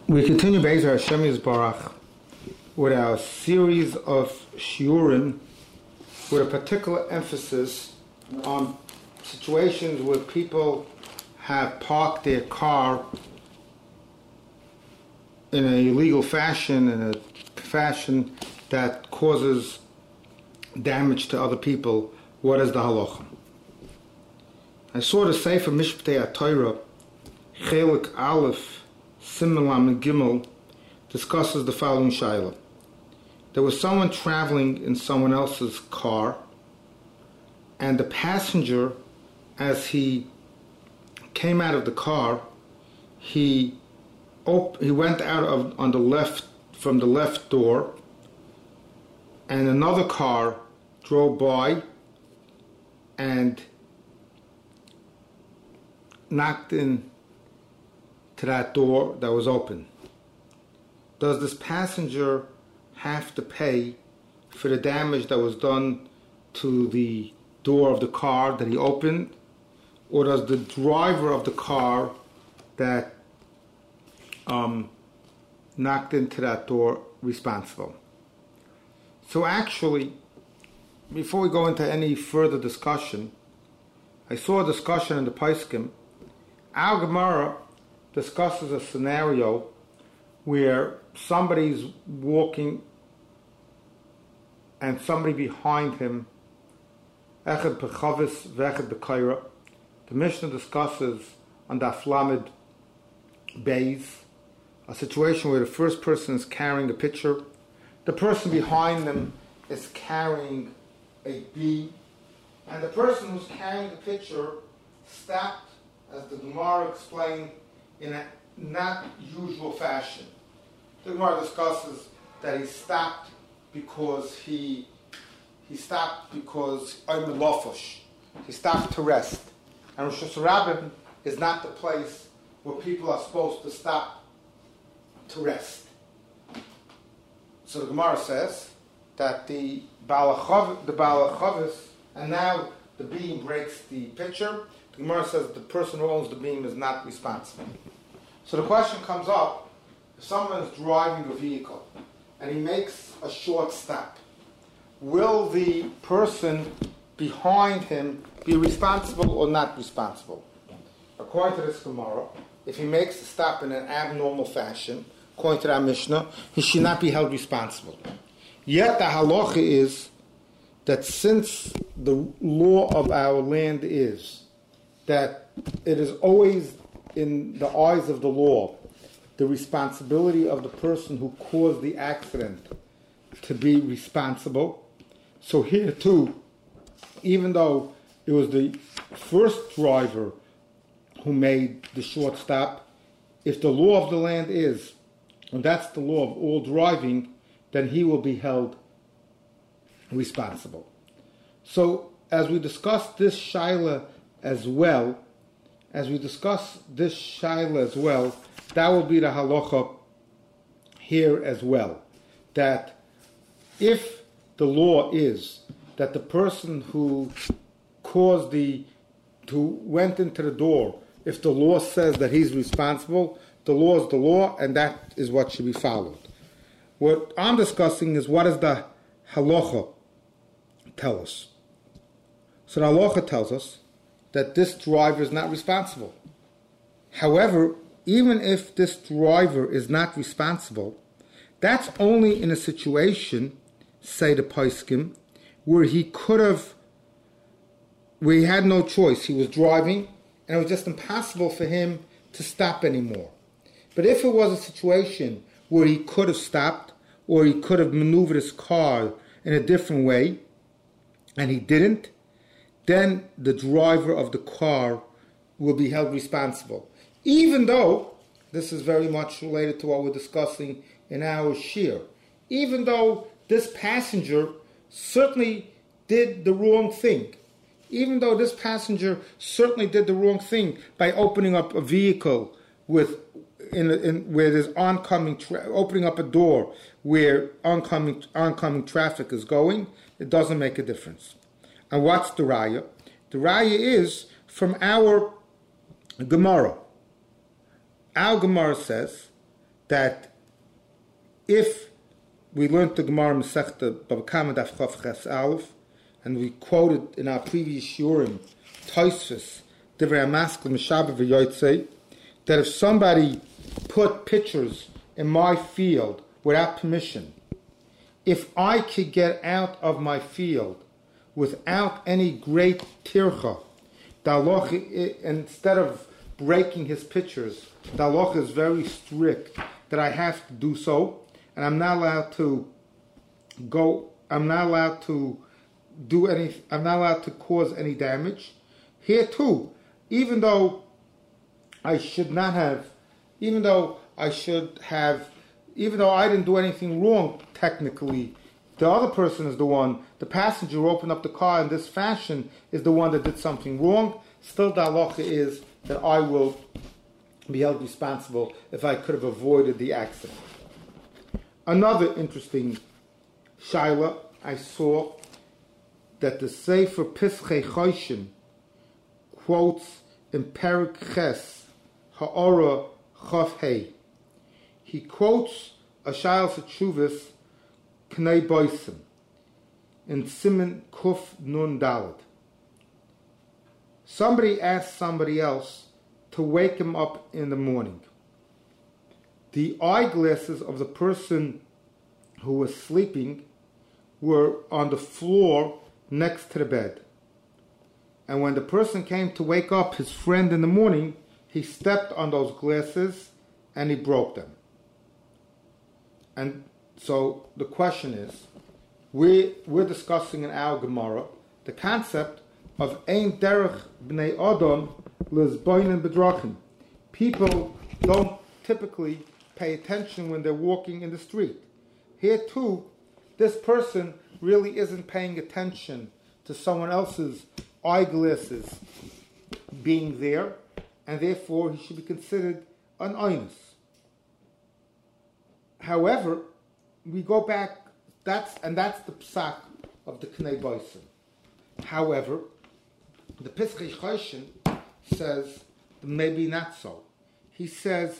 We continue Be'ezer Hashem Yisbarach with our series of shiurim with a particular emphasis on situations where people have parked their car in an illegal fashion, in a fashion that causes damage to other people. What is the halacha? I saw the Sefer Mishptei HaTorah, Chelik Aleph, Simelam Gimel, discusses the following shaila. There was someone traveling in someone else's car, and the passenger, as he came out of the car, he went out on the left, from the left door, and another car drove by and knocked in to that door that was open. Does this passenger have to pay for the damage that was done to the door of the car that he opened, or does the driver of the car that knocked into that door responsible? So actually, before we go into any further discussion, I saw a discussion in the Paiskim. Our Gemara discusses a scenario where somebody's walking and somebody behind him, Echad Pechavis Vechad Bekaira. The Mishnah discusses on Daf Lamed Beis a situation where the first person is carrying a pitcher, the person behind them is carrying a bee, and the person who's carrying the pitcher stopped, as the Gemara explained, in a not usual fashion. The Gemara discusses that he stopped because he stopped because he stopped to rest. And Rosh Hashanah is not the place where people are supposed to stop to rest. So the Gemara says that the Baal HaChavis, and now the beam breaks the pitcher. The Gemara says the person who owns the beam is not responsible. So the question comes up, if someone is driving a vehicle and he makes a short stop, will the person behind him be responsible or not responsible? According to this Gemara, if he makes a stop in an abnormal fashion, according to our Mishnah, he should not be held responsible. Yet the halacha is that since the law of our land is that it is always in the eyes of the law the responsibility of the person who caused the accident to be responsible. So here too, even though it was the first driver who made the short stop, if the law of the land is, and that's the law of all driving, then he will be held responsible. So as we discuss this shaila as well, that will be the halacha here as well. That if the law is that the person who went into the door, if the law says that he's responsible, the law is the law, and that is what should be followed. What I'm discussing is, what does the halacha tell us? So the halacha tells us that this driver is not responsible. However, even if this driver is not responsible, that's only in a situation, say the Paiskim, where he had no choice. He was driving, and it was just impossible for him to stop anymore. But if it was a situation where he could have stopped, or he could have maneuvered his car in a different way, and he didn't, then the driver of the car will be held responsible. Even though, this is very much related to what we're discussing in our shir, even though this passenger certainly did the wrong thing, by opening up a vehicle where there's opening up a door where oncoming traffic is going, it doesn't make a difference. And what's the raya? The raya is from our Gemara. Our Gemara says that if we learned the Gemara Masechta Bava Kama Daf Chof Ches Aleph, and we quoted in our previous Shurim, Tosfos, Divrei HaMaskil, Meshaber V'Yotzei, that if somebody put pictures in my field without permission, if I could get out of my field without any great tircha, the halacha, instead of breaking his pictures, the halacha is very strict that I have to do so, and I'm not allowed to cause any damage. Here too, even though I didn't do anything wrong technically, the other person is the passenger who opened up the car in this fashion is the one that did something wrong. Still the halacha is that I will be held responsible if I could have avoided the accident. Another interesting shaila, I saw that the Sefer Pischei Choshen quotes in Perik Ches Ha'ora Chav Hei. He quotes a Shayal Setshuvas K'nei Boisim in Siman Kuf Nun Daled. Somebody asked somebody else to wake him up in the morning. The eyeglasses of the person who was sleeping were on the floor next to the bed. And when the person came to wake up his friend in the morning, he stepped on those glasses and he broke them. And so the question is, we're discussing in our Gemara the concept of Ein Derech Bnei Adam Lizboinen Bedrachim. People don't typically pay attention when they're walking in the street. Here too, this person really isn't paying attention to someone else's eyeglasses being there, and therefore he should be considered an oinus. However, we go back, that's the psak of the K'nei Boisim. However, the Pischei Choshen says maybe not so. He says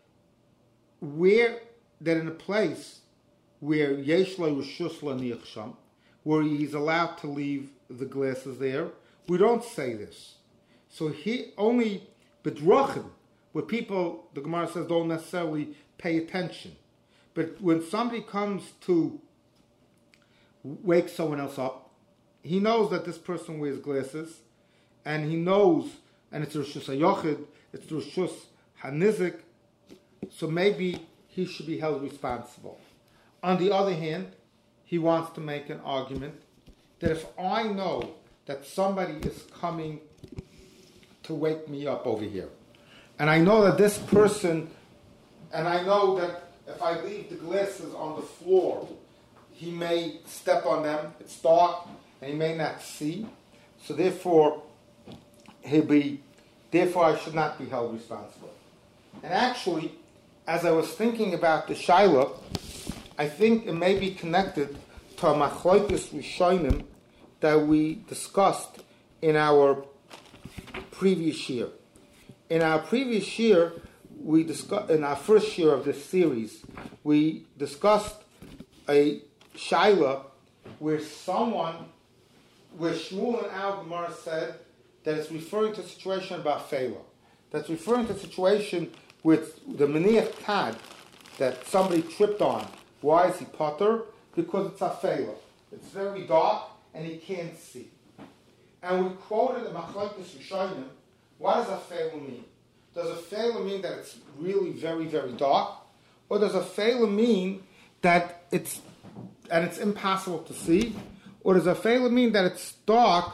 that in a place where yesh lo reshus laniach sham, where he's allowed to leave the glasses there, we don't say this. So he only bedrachim, where people, the Gemara says, don't necessarily pay attention. But when somebody comes to wake someone else up, he knows that this person wears glasses, and he knows, and it's Rishus HaYochid, it's Rishus HaNizik, so maybe he should be held responsible. On the other hand, he wants to make an argument that if I know that somebody is coming to wake me up over here, and I know that this person, and I know that if I leave the glasses on the floor, he may step on them, it's dark, and he may not see, so therefore I should not be held responsible. And actually, as I was thinking about the Shaila, I think it may be connected to a Machlokes Rishonim that we discussed in our previous year. In our previous year, in our first year of this series, we discussed a Shaila where Shmuel and Al Gemara said that it's referring to a situation about Fela. That's referring to a situation with the Meniach Tad that somebody tripped on. Why is he potter? Because it's a Fela. It's very dark and he can't see. And we quoted the Machlokes Rishonim. What does a Fela mean? Does a Fela mean that it's really very, very dark? Or does a Fela mean that it's impossible to see? Or does a Fela mean that it's dark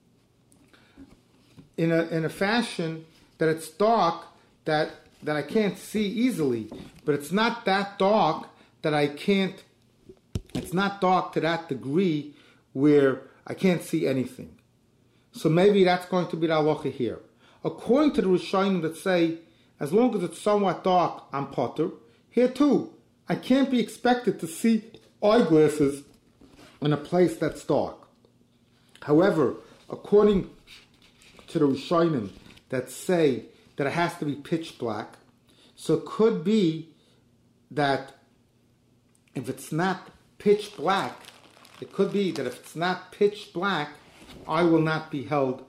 in a fashion that it's dark that I can't see easily, but it's not that dark that it's not dark to that degree where I can't see anything. So maybe that's going to be the halacha here. According to the Rishonim that say, as long as it's somewhat dark, I'm potter, here too, I can't be expected to see eyeglasses in a place that's dark. However, according to the Rishonim that say that it has to be pitch black, so it could be that if it's not pitch black, it could be that if it's not pitch black, I will not be held.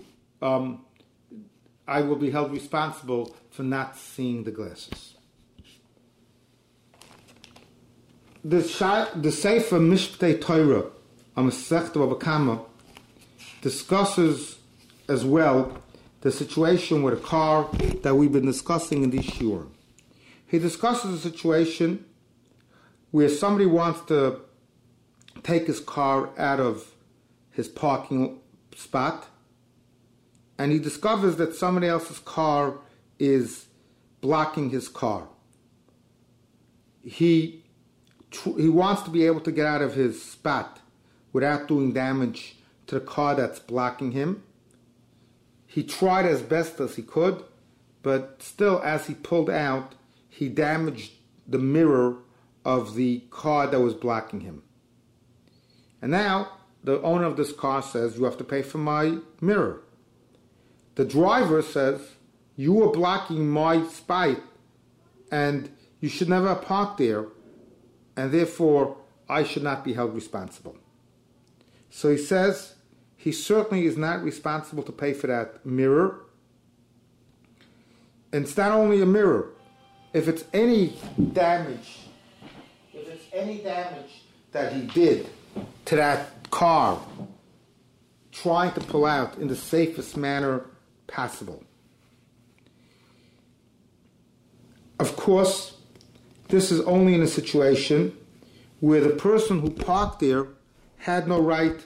I will be held responsible for not seeing the glasses. The Sefer Mishptei Torah, Masechta Bava Kama, discusses as well the situation with a car that we've been discussing in this shiur. He discusses a situation where somebody wants to take his car out of his parking spot, and he discovers that somebody else's car is blocking his car. He wants to be able to get out of his spot without doing damage to the car that's blocking him. He tried as best as he could, but still, as he pulled out, he damaged the mirror of the car that was blocking him. And now, the owner of this car says, you have to pay for my mirror. The driver says, you are blocking my spot, and you should never have parked there, and therefore, I should not be held responsible. So he says, he certainly is not responsible to pay for that mirror. And it's not only a mirror. If it's any damage that he did to that car, trying to pull out in the safest manner possible. Of course, this is only in a situation where the person who parked there had no right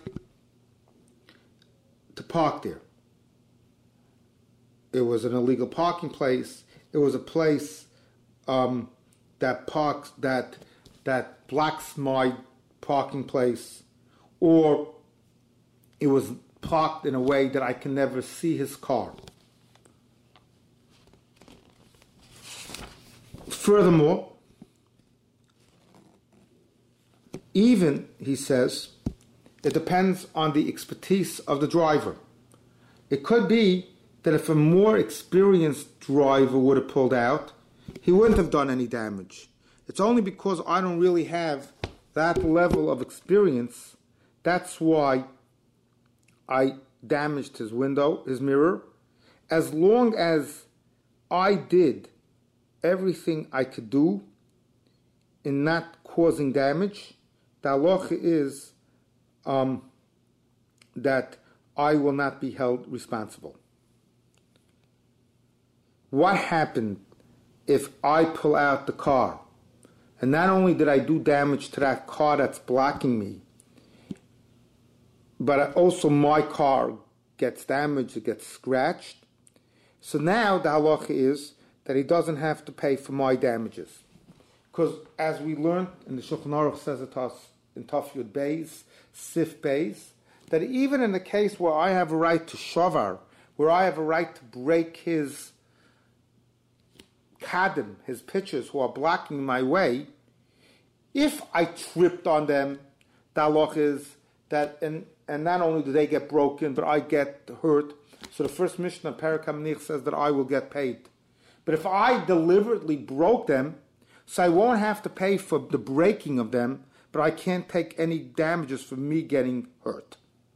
to park there. It was an illegal parking place. It was a place that blocks my parking place, or it was parked in a way that I can never see his car. Furthermore, even, he says, it depends on the expertise of the driver. It could be that if a more experienced driver would have pulled out, he wouldn't have done any damage. It's only because I don't really have that level of experience, that's why I damaged his window, his mirror. As long as I did everything I could do in not causing damage, the halacha is that I will not be held responsible. What happened if I pull out the car, and not only did I do damage to that car that's blocking me, but also my car gets damaged, it gets scratched? So now the halacha is that he doesn't have to pay for my damages. Because as we learned, and the Shulchan Aruch says it to us in Taf Yud Beis, Sif Beis, that even in the case where I have a right to shavar, where I have a right to break his kadim, his pitchers who are blocking my way, if I tripped on them, the halacha is that, and not only do they get broken, but I get hurt. So the first Mishnah, Perek HaManich, says that I will get paid. But if I deliberately broke them, so I won't have to pay for the breaking of them, but I can't take any damages for me getting hurt.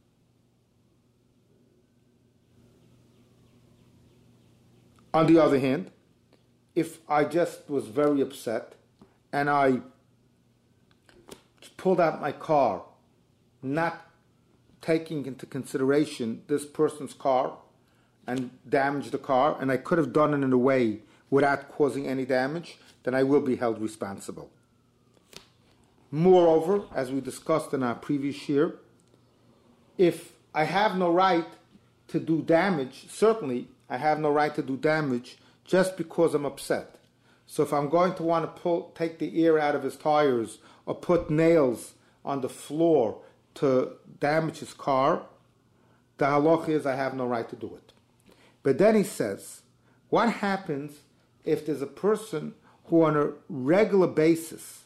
On the other hand, if I just was very upset and I pulled out my car, not taking into consideration this person's car, and damaged the car, and I could have done it in a way without causing any damage, then I will be held responsible. Moreover, as we discussed in our previous year, if I have no right to do damage, certainly I have no right to do damage just because I'm upset. So if I'm going to want to take the air out of his tires or put nails on the floor to damage his car, the halacha is I have no right to do it. But then he says, what happens if there's a person who on a regular basis,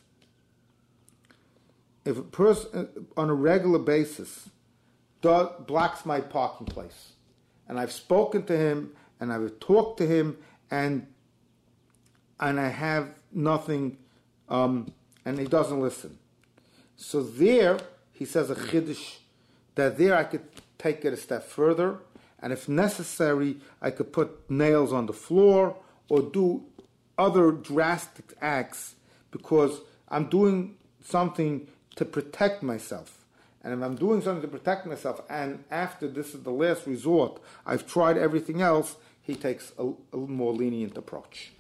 blocks my parking place, and I've spoken to him, and I've talked to him, and I have nothing and he doesn't listen. So there, he says a chiddush, that there I could take it a step further, and if necessary, I could put nails on the floor or do other drastic acts because I'm doing something to protect myself. And if I'm doing something to protect myself, and after this is the last resort, I've tried everything else, he takes a more lenient approach.